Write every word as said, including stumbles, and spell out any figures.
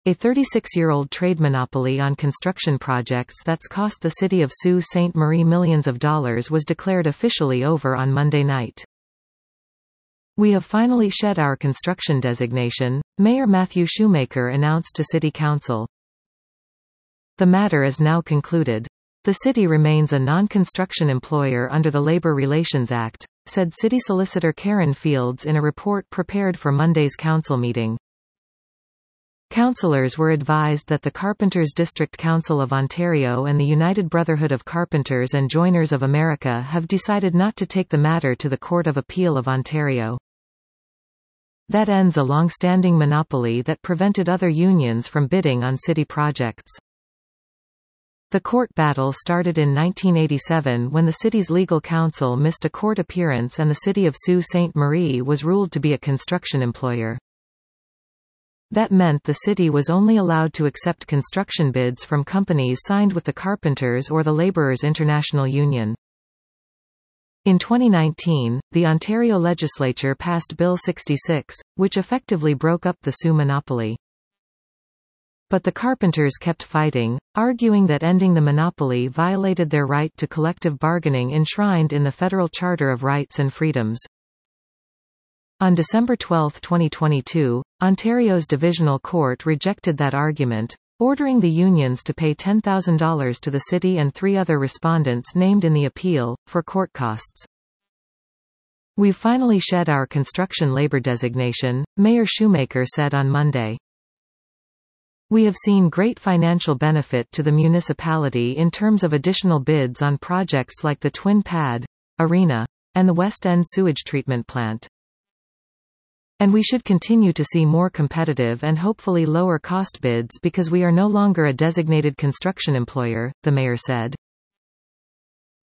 A thirty-six-year-old trade monopoly on construction projects that's cost the city of Sault Ste. Marie millions of dollars was declared officially over on Monday night. "We have finally shed our construction designation," Mayor Matthew Shoemaker announced to City Council. "The matter is now concluded. The city remains a non-construction employer under the Labor Relations Act," said City Solicitor Karen Fields in a report prepared for Monday's council meeting. Councillors were advised that the Carpenters District Council of Ontario and the United Brotherhood of Carpenters and Joiners of America have decided not to take the matter to the Court of Appeal of Ontario. That ends a long-standing monopoly that prevented other unions from bidding on city projects. The court battle started in nineteen eighty-seven when the city's legal counsel missed a court appearance and the city of Sault Ste. Marie was ruled to be a construction employer. That meant the city was only allowed to accept construction bids from companies signed with the Carpenters or the Labourers International Union. In twenty nineteen, the Ontario legislature passed Bill sixty-six, which effectively broke up the Sault monopoly. But the Carpenters kept fighting, arguing that ending the monopoly violated their right to collective bargaining enshrined in the Federal Charter of Rights and Freedoms. On December twelfth twenty twenty-two, Ontario's Divisional Court rejected that argument, ordering the unions to pay ten thousand dollars to the city and three other respondents named in the appeal, for court costs. "We've finally shed our construction labor designation," Mayor Shoemaker said on Monday. "We have seen great financial benefit to the municipality in terms of additional bids on projects like the Twin Pad, Arena, and the West End sewage treatment plant. And we should continue to see more competitive and hopefully lower cost bids because we are no longer a designated construction employer," the mayor said.